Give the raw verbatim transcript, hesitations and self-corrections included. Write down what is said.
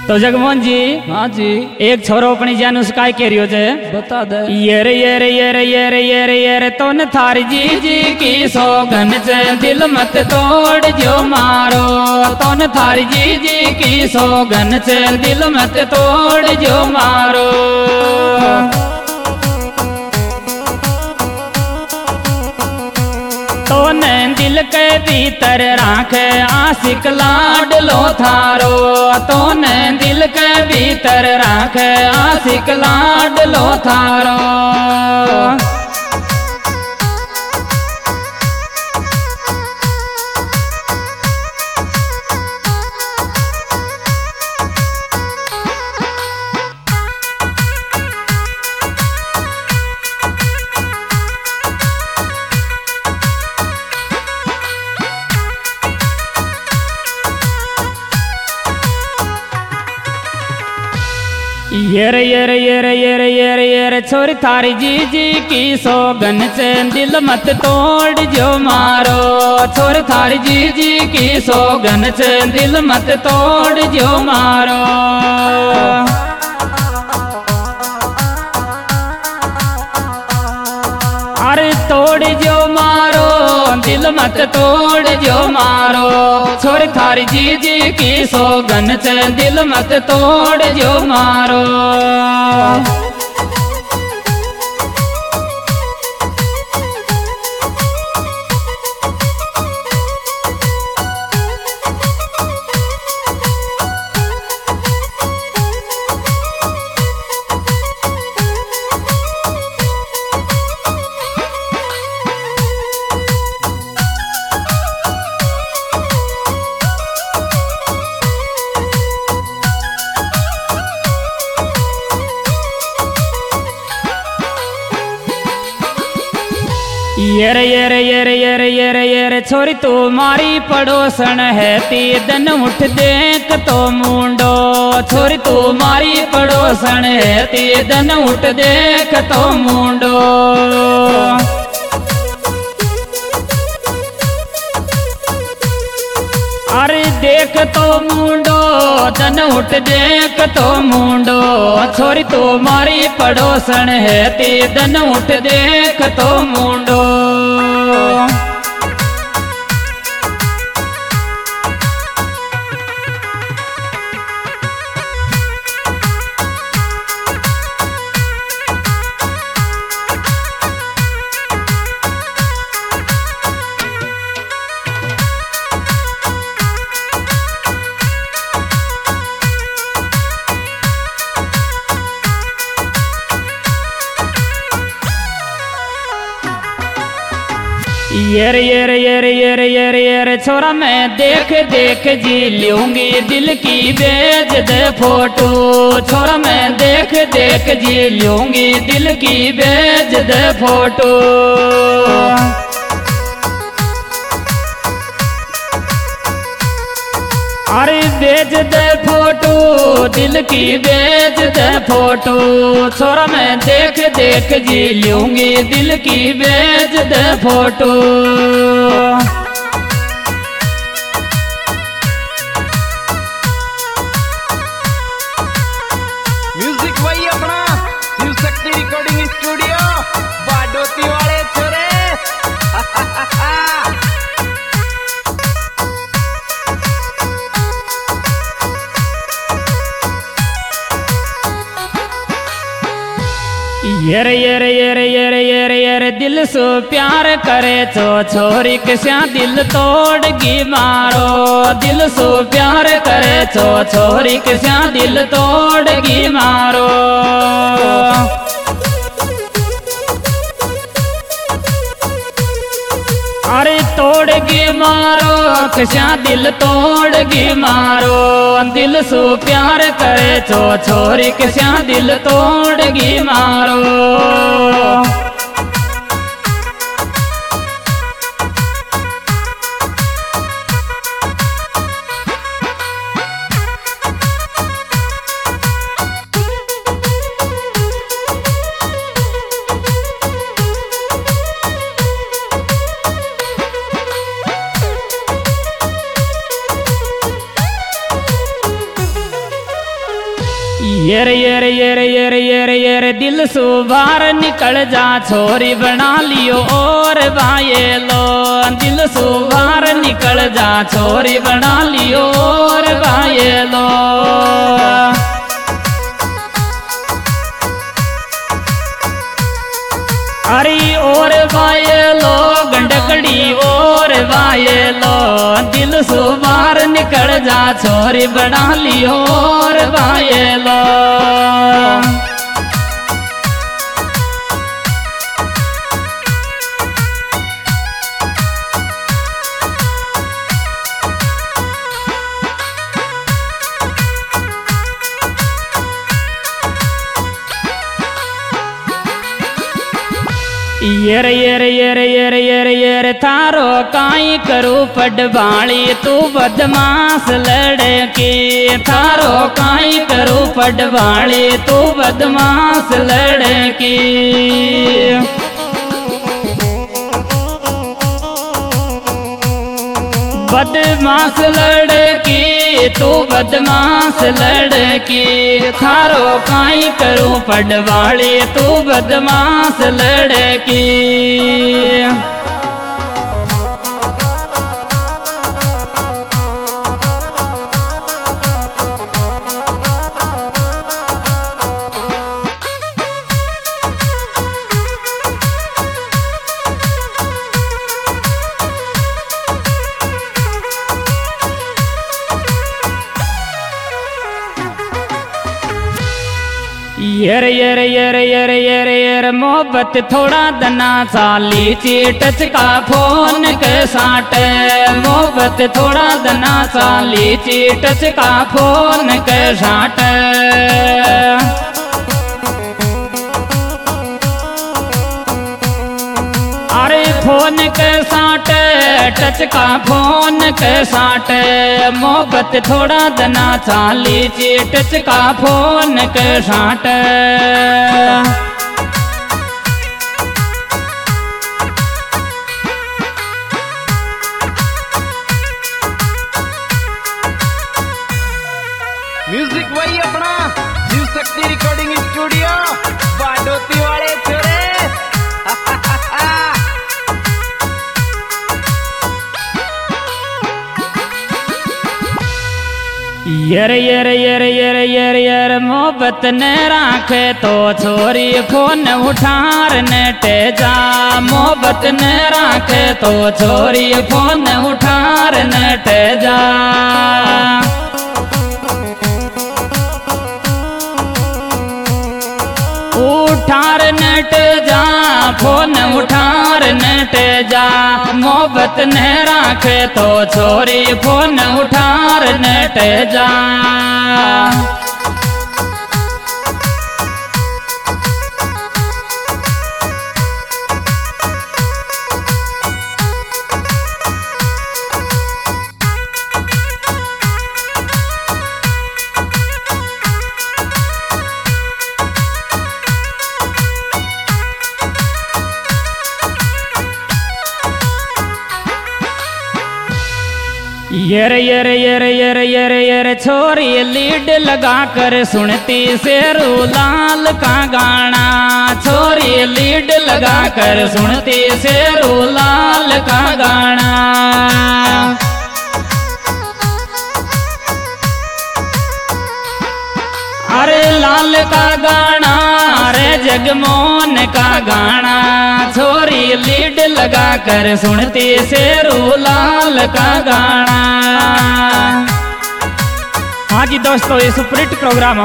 तो जगमोहन जी, हाँ जी, एक छोरो अपनी जान उसका कह रियो जे बता दे। ये रे ये रे ये रे ये रे ये रे ये रे तो न थारी जी जी की सौगन से दिल मत तोड़ जो मारो, तो न थारी जी जी की सौगन से दिल मत तोड़ जो मारो। तो ने दिल के भीतर राखे आशिक लाडलो थारो, तो ने दिल के भीतर राखे आशिक लाडलो थारो। ये रे ये रे ये रे ये रे ये रे ये रे छोरी थारी जी जी की सौगन से दिल मत तोड़ जो मारो, छोरी थारी जी जी की सौगन से दिल मत तोड़ जो मारो। अरे तोड़ जो मारो दिल मत तोड़ जो मारो, छोड़ थारी जी जी की सौगन से दिल मत तोड़ जो मारो। ये रे ये रे ये रे ये रे ये रे ये रे छोरी तू मारी पड़ोसन है ती दिन उठ देख तो मुंडो, छोरी तू मारी पड़ोसन है ती दिन उठ देख तो मुंडो। अरे देख तो मुंडो दन उठ देख तो मुंडो, छोरी तो मारी पड़ोसन है ती दन उठ देख तो मुंडो। ये रे ये रे ये रे ये रे ये रे ये रे छोरा मैं देख देख जी लूंगी दिल की बेच दे फोटो, छोरा मैं देख देख जी लूंगी दिल की बेच दे फोटो। अरे बेच दे फोटो दिल की बेच दे फोटो, छोरा मैं देख देख जी लूंगी दिल की बेच दे फोटो। म्यूजिक वही अपना शिव शक्ति रिकॉर्डिंग स्टूडियो बाडोती वाले छोरे। ये रे ये रे ये रे ये रे ये रे ये रे दिल सो प्यार करे छो छोरी किस्या दिल तोड़गी मारो, दिल सो प्यार करे छो छोरी किस्या दिल तोड़गी मारो। अरे तोड़गी मारो किस्या दिल तोड़गी मारो, दिल सो प्यार करे छो छोरी किस्या दिल तोड़गी मारो। ये रे ये रे ये रे ये रे ये रे ये रे दिल सु बाहर निकल जा छोरी बना लियो और बाये लो दिल सु बाहर निकल जा छोरी बना लियो और बाये लो अरे और बाये लो गंडकड़ी और बाये लो दिल सु बाहर निकल जा छोरी बना लियो और बाये लो ये रे ये रे ये रे ये रे ये रे ये रे थारो काई करू पडवाली तू बदमाश लड़के थारो काई करू पडवाली तू बदमाश लड़के बदमाश लड़की तू बदमाश लड़की थारो काई करूं पडवाली तू बदमाश लड़की यर यर यर यर यर यर मोहब्बत थोड़ा दना साली चीटच का फोन के साट मोहब्बत थोड़ा दना साली चीटच का फोन के साट अरे फोन के साट टच का फोन के साट मोहब्बत थोड़ा दना चाली ची टच का फोन के साट म्यूजिक वही अपना शिव शक्ति रिकॉर्डिंग स्टूडियो बाडोती वाले छोरे यर यर यर यर यर यर मोहब्बत ने राखे तो छोरी फोन उठार नेटे जा मोहब्बत ने राखे तो छोरी फोन उठार नेटे जा उठार नेट जा फोन उठार नेट जा मोहब्बत ने राखे तो छोरी फोन उठार नेट जा यर यर यर यर यर यर छोरी लीड लगा कर सुनती शेरू लाल का गाना छोरी लीड लगा कर सुनती शेरू लाल का गाना अरे लाल का गाना अरे जगमोहन का गाना छोरी लीड लगा कर सुनती शेरू लाल का गाना। हाँ जी दोस्तों, ये सुपरहिट प्रोग्राम